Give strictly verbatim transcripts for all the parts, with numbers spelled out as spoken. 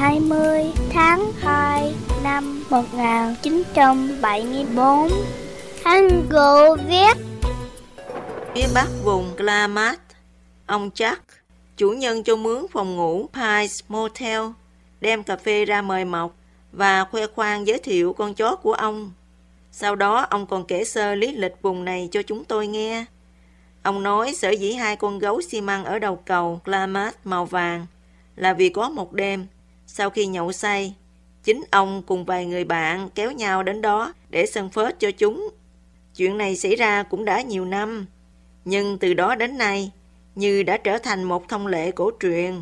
hai mươi tháng hai năm một nghìn chín trăm bảy mươi bốn. Hangul viết. Phía bắc vùng Klamath, ông Jack, chủ nhân cho mướn phòng ngủ Pies Motel, đem cà phê ra mời mọc và khoe khoang giới thiệu con chó của ông. Sau đó ông còn kể sơ lý lịch vùng này cho chúng tôi nghe. Ông nói sở dĩ hai con gấu xi măng ở đầu cầu Klamath màu vàng là vì có một đêm, sau khi nhậu say, chính ông cùng vài người bạn kéo nhau đến đó để sân phết cho chúng. Chuyện này xảy ra cũng đã nhiều năm, nhưng từ đó đến nay như đã trở thành một thông lệ cổ truyền.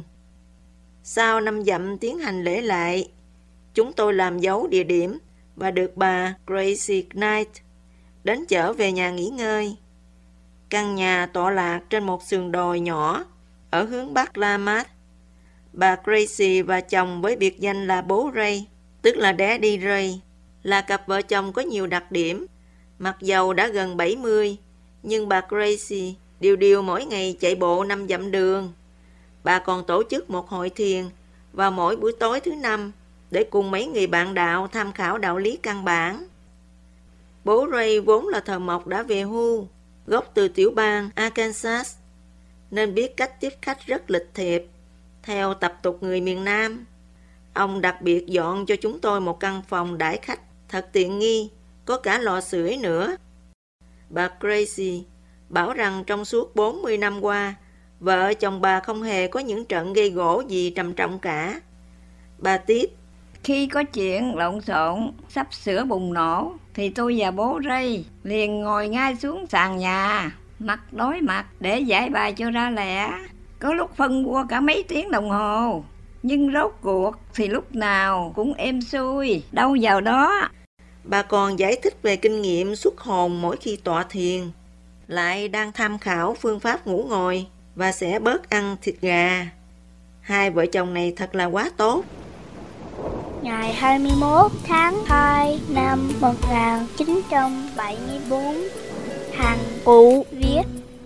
Sau năm dặm tiến hành lễ lại, chúng tôi làm dấu địa điểm và được bà Gracie Knight đến chở về nhà nghỉ ngơi. Căn nhà tọa lạc trên một sườn đồi nhỏ ở hướng bắc Klamath. Bà Gracie và chồng với biệt danh là bố Ray, tức là Daddy Ray, là cặp vợ chồng có nhiều đặc điểm. Mặc dầu đã gần bảy mươi, nhưng bà Gracie điều điều mỗi ngày chạy bộ năm dặm đường. Bà còn tổ chức một hội thiền vào mỗi buổi tối thứ năm để cùng mấy người bạn đạo tham khảo đạo lý căn bản. Bố Ray vốn là thợ mộc đã về hưu, gốc từ tiểu bang Arkansas, nên biết cách tiếp khách rất lịch thiệp, theo tập tục người miền Nam. Ông đặc biệt dọn cho chúng tôi một căn phòng đãi khách thật tiện nghi, có cả lò sưởi nữa. Bà Gracie bảo rằng trong suốt bốn mươi năm qua, vợ chồng bà không hề có những trận gây gổ gì trầm trọng cả. Bà tiếp. Khi có chuyện lộn xộn, sắp sửa bùng nổ, thì tôi và bố Ray liền ngồi ngay xuống sàn nhà, mặt đối mặt để giải bài cho ra lẽ. Có lúc phân bua cả mấy tiếng đồng hồ, nhưng rốt cuộc thì lúc nào cũng êm xuôi, đâu vào đó. Bà còn giải thích về kinh nghiệm xuất hồn mỗi khi tọa thiền, lại đang tham khảo phương pháp ngủ ngồi và sẽ bớt ăn thịt gà. Hai vợ chồng này thật là quá tốt. Ngày hai mươi mốt tháng hai năm một nghìn chín trăm bảy mươi bốn, Hằng Cụ viết.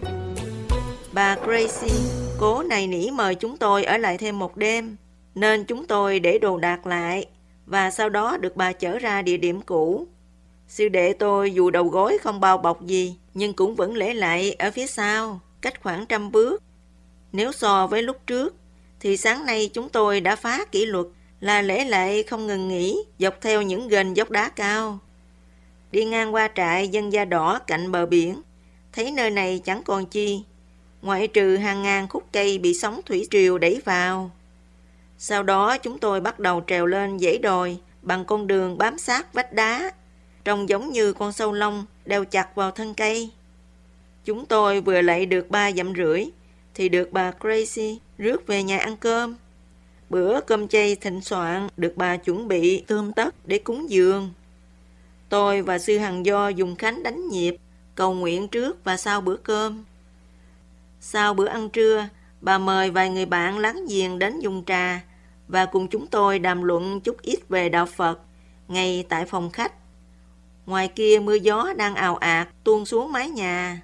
Bà Gracie cố nài nỉ mời chúng tôi ở lại thêm một đêm, nên chúng tôi để đồ đạc lại và sau đó được bà chở ra địa điểm cũ. Sư đệ tôi dù đầu gối không bao bọc gì, nhưng cũng vẫn lễ lại ở phía sau, cách khoảng trăm bước. Nếu so với lúc trước, thì sáng nay chúng tôi đã phá kỷ luật là lễ lại không ngừng nghỉ dọc theo những ghềnh dốc đá cao. Đi ngang qua trại dân da đỏ cạnh bờ biển, thấy nơi này chẳng còn chi, ngoại trừ hàng ngàn khúc cây bị sóng thủy triều đẩy vào. Sau đó chúng tôi bắt đầu trèo lên dãy đồi bằng con đường bám sát vách đá, trông giống như con sâu lông đeo chặt vào thân cây. Chúng tôi vừa lạy được ba dặm rưỡi thì được bà Gracie rước về nhà ăn cơm. Bữa cơm chay thịnh soạn được bà chuẩn bị tươm tất để cúng dường. Tôi và sư Hằng Do dùng khánh đánh nhịp, cầu nguyện trước và sau bữa cơm. Sau bữa ăn trưa, bà mời vài người bạn láng giềng đến dùng trà và cùng chúng tôi đàm luận chút ít về đạo Phật ngay tại phòng khách. Ngoài kia mưa gió đang ào ạt tuôn xuống mái nhà.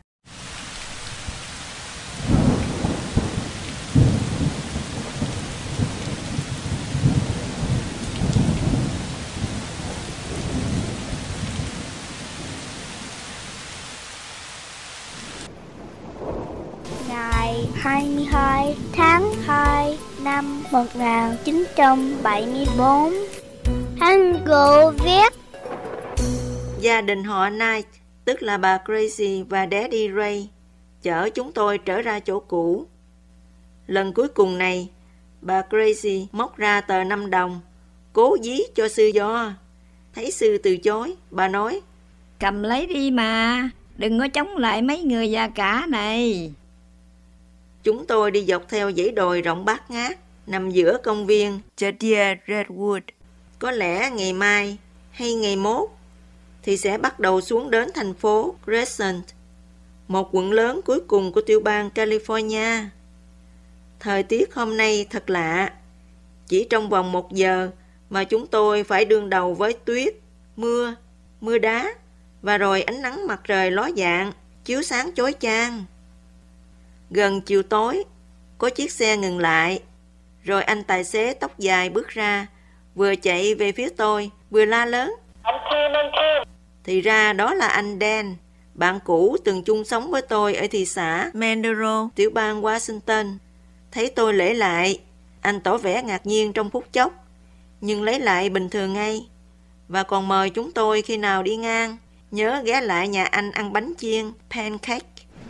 Ngày hai mươi hai tháng hai năm một nghìn chín trăm bảy mươi bốn, Hangul viết. Gia đình họ Knight, tức là bà Gracie và Daddy Ray, chở chúng tôi trở ra chỗ cũ. Lần cuối cùng này, bà Gracie móc ra tờ năm đồng, cố dí cho sư Do. Thấy sư từ chối, bà nói, cầm lấy đi mà, đừng có chống lại mấy người già cả này. Chúng tôi đi dọc theo dãy đồi rộng bát ngát, nằm giữa công viên Judea Redwood. Có lẽ ngày mai hay ngày mốt thì sẽ bắt đầu xuống đến thành phố Crescent, một quận lớn cuối cùng của tiểu bang California. Thời tiết hôm nay thật lạ. Chỉ trong vòng một giờ mà chúng tôi phải đương đầu với tuyết, mưa, mưa đá và rồi ánh nắng mặt trời ló dạng, chiếu sáng chói chang. Gần chiều tối, có chiếc xe ngừng lại. Rồi anh tài xế tóc dài bước ra, vừa chạy về phía tôi, vừa la lớn. Anh Kim, anh Kim. Thì ra đó là anh Dan, bạn cũ từng chung sống với tôi ở thị xã Madero, tiểu bang Washington. Thấy tôi lễ lại, anh tỏ vẻ ngạc nhiên trong phút chốc, nhưng lấy lại bình thường ngay. Và còn mời chúng tôi khi nào đi ngang, nhớ ghé lại nhà anh ăn bánh chiên, pancake.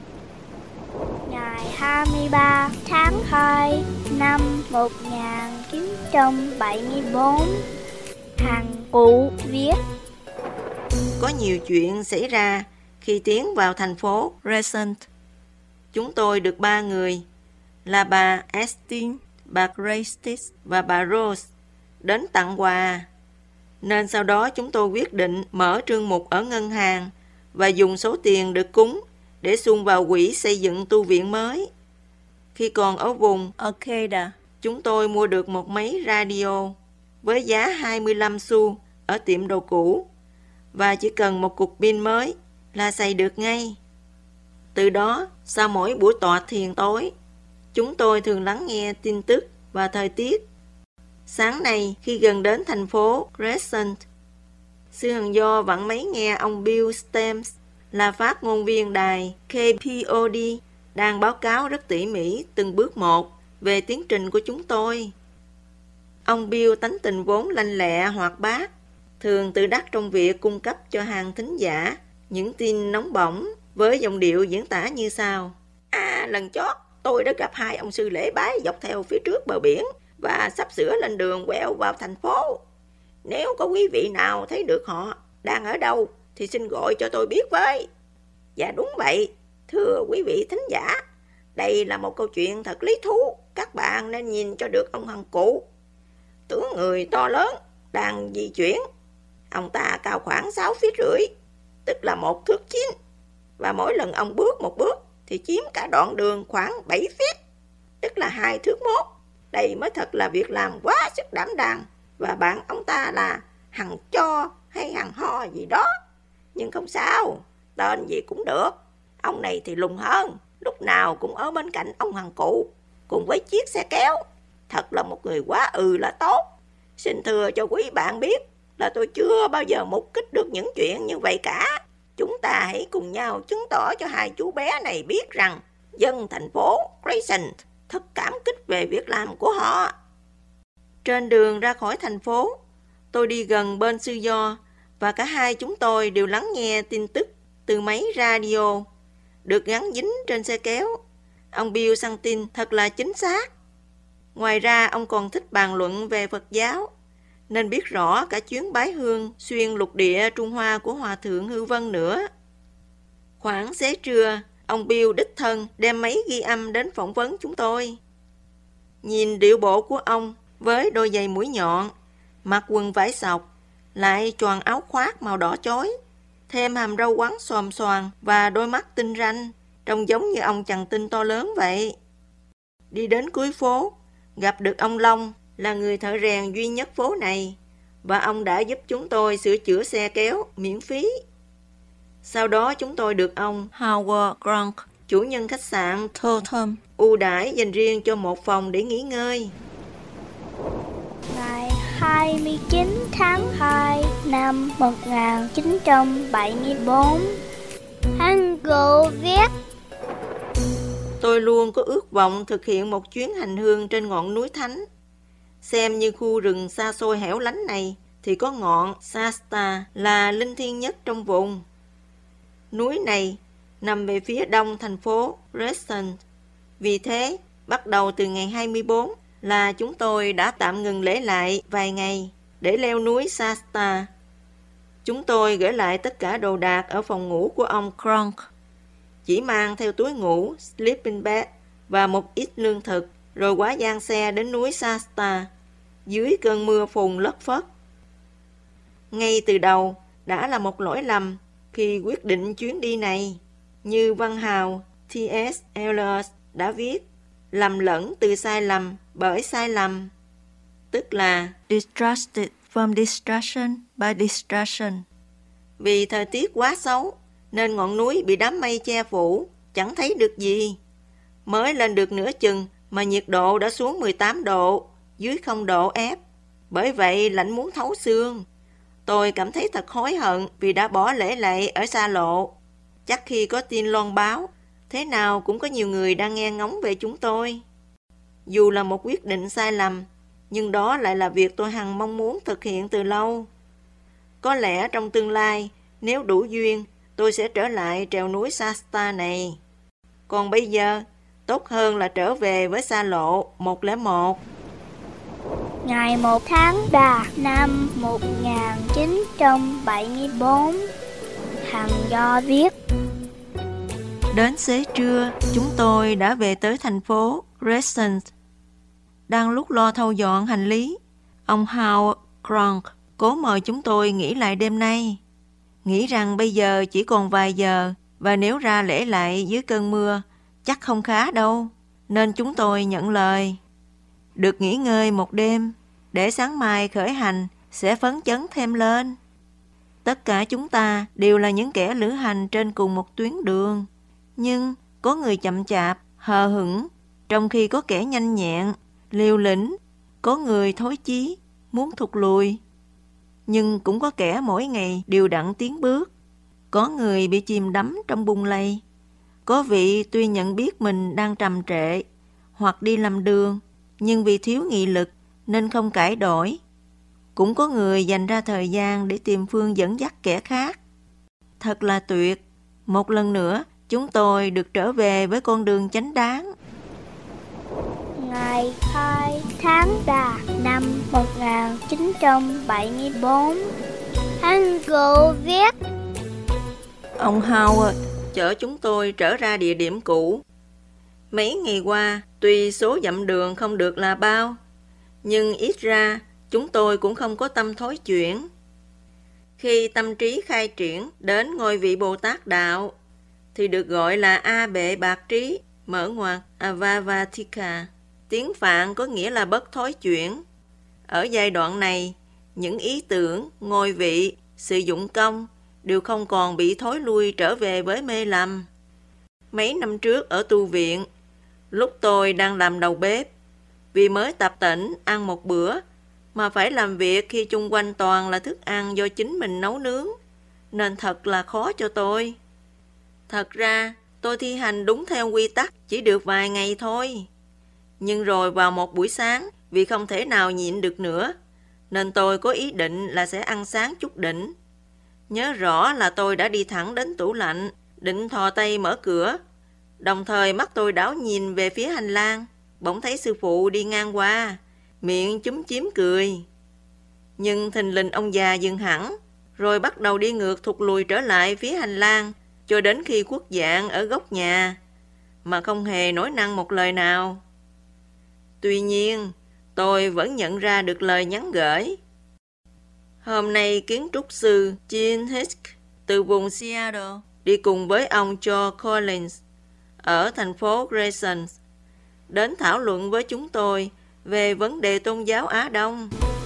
Ngày hai mươi ba tháng hai năm một nghìn chín trăm bảy mươi bốn, Hằng Cụ viết. Có nhiều chuyện xảy ra khi tiến vào thành phố Crescent. Chúng tôi được ba người, là bà Estin, bà Grace và bà Rose, đến tặng quà. Nên sau đó chúng tôi quyết định mở trương mục ở ngân hàng và dùng số tiền được cúng để xung vào quỹ xây dựng tu viện mới. Khi còn ở vùng Arcata, chúng tôi mua được một máy radio với giá hai mươi lăm xu ở tiệm đồ cũ và chỉ cần một cục pin mới là xài được ngay. Từ đó, sau mỗi buổi tọa thiền tối, chúng tôi thường lắng nghe tin tức và thời tiết. Sáng nay, khi gần đến thành phố Crescent, Sư Hằng Do vặn máy nghe ông Bill Stems, là phát ngôn viên đài K P O D, đang báo cáo rất tỉ mỉ từng bước một về tiến trình của chúng tôi. Ông Bill tánh tình vốn lanh lẹ hoạt bát, thường tự đắc trong việc cung cấp cho hàng thính giả những tin nóng bỏng với giọng điệu diễn tả như sau. À, lần chót, tôi đã gặp hai ông sư lễ bái dọc theo phía trước bờ biển và sắp sửa lên đường quẹo vào thành phố. Nếu có quý vị nào thấy được họ đang ở đâu thì xin gọi cho tôi biết với. Dạ đúng vậy, thưa quý vị thính giả, đây là một câu chuyện thật lý thú. Các bạn nên nhìn cho được ông Hằng Cụ. Tướng người to lớn đang di chuyển. Ông ta cao khoảng sáu feet rưỡi, tức là một thước chín. Và mỗi lần ông bước một bước thì chiếm cả đoạn đường khoảng bảy feet, tức là hai thước mốt. Đây mới thật là việc làm quá sức đảm đang. Và bạn ông ta là Hằng Cho hay Hằng Ho gì đó. Nhưng không sao, tên gì cũng được. Ông này thì lùng hơn, lúc nào cũng ở bên cạnh ông Hằng Cụ, cùng với chiếc xe kéo. Thật là một người quá ừ là tốt. Xin thưa cho quý bạn biết là tôi chưa bao giờ mục kích được những chuyện như vậy cả. Chúng ta hãy cùng nhau chứng tỏ cho hai chú bé này biết rằng dân thành phố Crescent thật cảm kích về việc làm của họ. Trên đường ra khỏi thành phố, tôi đi gần bên sư Do và cả hai chúng tôi đều lắng nghe tin tức từ máy radio được gắn dính trên xe kéo. Ông Bill săn tin thật là chính xác. Ngoài ra, ông còn thích bàn luận về Phật giáo, nên biết rõ cả chuyến bái hương xuyên lục địa Trung Hoa của Hòa Thượng Hư Vân nữa. Khoảng xế trưa, ông Bill đích thân đem máy ghi âm đến phỏng vấn chúng tôi. Nhìn điệu bộ của ông với đôi giày mũi nhọn, mặc quần vải sọc, lại choàng áo khoác màu đỏ chói, thêm hàm râu quắn xòm xoàn và đôi mắt tinh ranh, trông giống như ông chằn tinh to lớn vậy. Đi đến cuối phố, gặp được ông Long, là người thợ rèn duy nhất phố này, và ông đã giúp chúng tôi sửa chữa xe kéo miễn phí. Sau đó chúng tôi được ông Howard Grunk, chủ nhân khách sạn Totem, ưu đãi dành riêng cho một phòng để nghỉ ngơi. Ngày hai mươi chín tháng hai năm một nghìn chín trăm bảy mươi bốn, Hằng Cụ viết. Tôi luôn có ước vọng thực hiện một chuyến hành hương trên ngọn núi Thánh. Xem như khu rừng xa xôi hẻo lánh này thì có ngọn Shasta là linh thiêng nhất trong vùng. Núi này nằm về phía đông thành phố Crescent. Vì thế, bắt đầu từ ngày hai mươi bốn là chúng tôi đã tạm ngừng lễ lại vài ngày để leo núi Shasta. Chúng tôi gửi lại tất cả đồ đạc ở phòng ngủ của ông Crunk, chỉ mang theo túi ngủ, sleeping bag và một ít lương thực, rồi quá giang xe đến núi Shasta dưới cơn mưa phùn lất phất. Ngay từ đầu đã là một lỗi lầm khi quyết định chuyến đi này, như văn hào T S Eliot đã viết, lầm lẫn từ sai lầm bởi sai lầm, tức là distracted from distraction by distraction. Vì thời tiết quá xấu nên ngọn núi bị đám mây che phủ, chẳng thấy được gì. Mới lên được nửa chừng mà nhiệt độ đã xuống mười tám độ, dưới không độ ép. Bởi vậy lạnh muốn thấu xương. Tôi cảm thấy thật hối hận vì đã bỏ lễ lệ ở xa lộ. Chắc khi có tin loan báo, thế nào cũng có nhiều người đang nghe ngóng về chúng tôi. Dù là một quyết định sai lầm, nhưng đó lại là việc tôi hằng mong muốn thực hiện từ lâu. Có lẽ trong tương lai, nếu đủ duyên, tôi sẽ trở lại trèo núi Shasta này. Còn bây giờ, tốt hơn là trở về với xa lộ một không một. Ngày một tháng ba năm một nghìn chín trăm bảy mươi bốn, Hằng Do viết. Đến xế trưa, chúng tôi đã về tới thành phố Crescent. Đang lúc lo thâu dọn hành lý, ông Howard Cronk cố mời chúng tôi nghỉ lại đêm nay. Nghĩ rằng bây giờ chỉ còn vài giờ, và nếu ra lễ lại dưới cơn mưa, chắc không khá đâu, nên chúng tôi nhận lời. Được nghỉ ngơi một đêm, để sáng mai khởi hành sẽ phấn chấn thêm lên. Tất cả chúng ta đều là những kẻ lữ hành trên cùng một tuyến đường. Nhưng có người chậm chạp, hờ hững, trong khi có kẻ nhanh nhẹn, liều lĩnh, có người thối chí, muốn thụt lùi. Nhưng cũng có kẻ mỗi ngày đều đặn tiến bước. Có người bị chìm đắm trong bùn lầy. Có vị tuy nhận biết mình đang trầm trệ hoặc đi lầm đường, nhưng vì thiếu nghị lực nên không cải đổi. Cũng có người dành ra thời gian để tìm phương dẫn dắt kẻ khác. Thật là tuyệt. Một lần nữa, chúng tôi được trở về với con đường chánh đáng. Ngày hai tháng ba năm một nghìn chín trăm bảy mươi bốn, Hangul viết. Ông Howard chở chúng tôi trở ra địa điểm cũ. Mấy ngày qua, tuy số dặm đường không được là bao, nhưng ít ra chúng tôi cũng không có tâm thối chuyển. Khi tâm trí khai triển đến ngôi vị Bồ Tát Đạo, thì được gọi là A Bệ Bạc Trí, mở ngoặc Avavatika. Tiếng Phạn có nghĩa là bất thối chuyển. Ở giai đoạn này, những ý tưởng, ngôi vị, sự dụng công đều không còn bị thối lui trở về với mê lầm. Mấy năm trước ở tu viện, lúc tôi đang làm đầu bếp, vì mới tập tễnh ăn một bữa, mà phải làm việc khi chung quanh toàn là thức ăn do chính mình nấu nướng, nên thật là khó cho tôi. Thật ra, tôi thi hành đúng theo quy tắc chỉ được vài ngày thôi. Nhưng rồi vào một buổi sáng, vì không thể nào nhịn được nữa, nên tôi có ý định là sẽ ăn sáng chút đỉnh. Nhớ rõ là tôi đã đi thẳng đến tủ lạnh, định thò tay mở cửa. Đồng thời mắt tôi đảo nhìn về phía hành lang, bỗng thấy sư phụ đi ngang qua, miệng chúm chím cười. Nhưng thình lình ông già dừng hẳn, rồi bắt đầu đi ngược thụt lùi trở lại phía hành lang, cho đến khi khuất dạng ở góc nhà, mà không hề nói năng một lời nào. Tuy nhiên, tôi vẫn nhận ra được lời nhắn gửi. Hôm nay kiến trúc sư Gene Hick từ vùng Seattle đi cùng với ông Joe Collins ở thành phố Grayson đến thảo luận với chúng tôi về vấn đề tôn giáo Á Đông.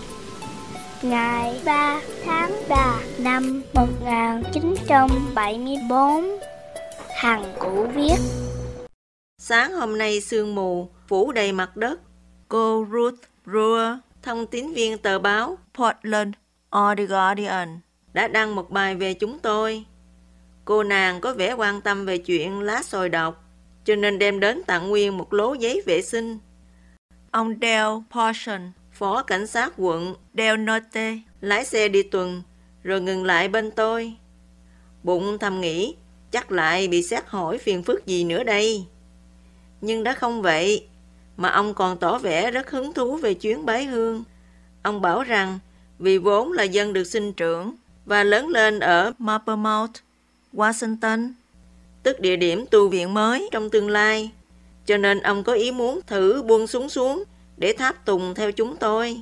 Ngày ba tháng ba năm một nghìn chín trăm bảy mươi bốn, Hằng Cũ viết. Sáng hôm nay sương mù phủ đầy mặt đất. Cô Ruth Brewer, thông tín viên tờ báo Portland Oregon, đã đăng một bài về chúng tôi. Cô nàng có vẻ quan tâm về chuyện lá sồi độc, cho nên đem đến tặng nguyên một lố giấy vệ sinh. Ông Dale Portion, phó cảnh sát quận Del Norte, lái xe đi tuần, rồi ngừng lại bên tôi. Bụng thầm nghĩ, chắc lại bị xét hỏi phiền phức gì nữa đây. Nhưng đã không vậy, mà ông còn tỏ vẻ rất hứng thú về chuyến bái hương. Ông bảo rằng, vì vốn là dân được sinh trưởng và lớn lên ở Maple Mount, Washington, tức địa điểm tu viện mới trong tương lai, cho nên ông có ý muốn thử buông xuống xuống để tháp tùng theo chúng tôi.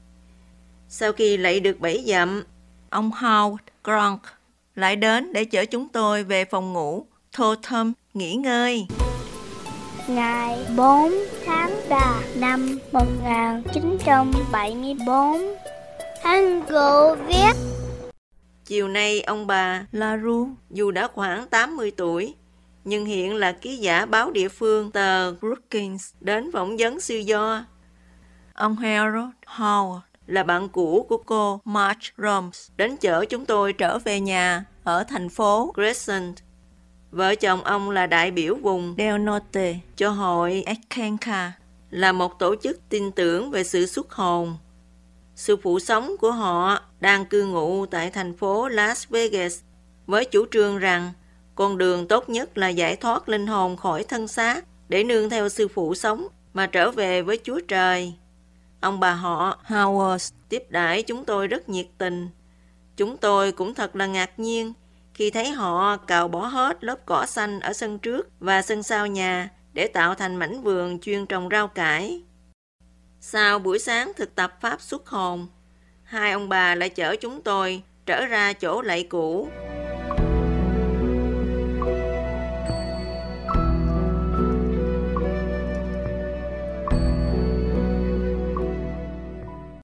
Sau khi lạy được bảy dặm, ông Howard Cronk lại đến để chở chúng tôi về phòng ngủ Totem nghỉ ngơi. Ngày bốn tháng ba năm một nghìn chín trăm bảy mươi bốn, Hangul viết. Chiều nay ông bà LaRue, dù đã khoảng tám mươi tuổi, nhưng hiện là ký giả báo địa phương tờ Brookings đến phỏng vấn siêu do. Ông Harold Howard là bạn cũ của cô Marge Roms đến chở chúng tôi trở về nhà ở thành phố Crescent. Vợ chồng ông là đại biểu vùng Del Norte cho hội Akanka, là một tổ chức tin tưởng về sự xuất hồn. Sư phụ sống của họ đang cư ngụ tại thành phố Las Vegas với chủ trương rằng con đường tốt nhất là giải thoát linh hồn khỏi thân xác để nương theo sư phụ sống mà trở về với Chúa Trời. Ông bà họ Howard tiếp đãi chúng tôi rất nhiệt tình. Chúng tôi cũng thật là ngạc nhiên khi thấy họ cạo bỏ hết lớp cỏ xanh ở sân trước và sân sau nhà để tạo thành mảnh vườn chuyên trồng rau cải. Sau buổi sáng thực tập pháp xuất hồn, hai ông bà lại chở chúng tôi trở ra chỗ lạy cũ.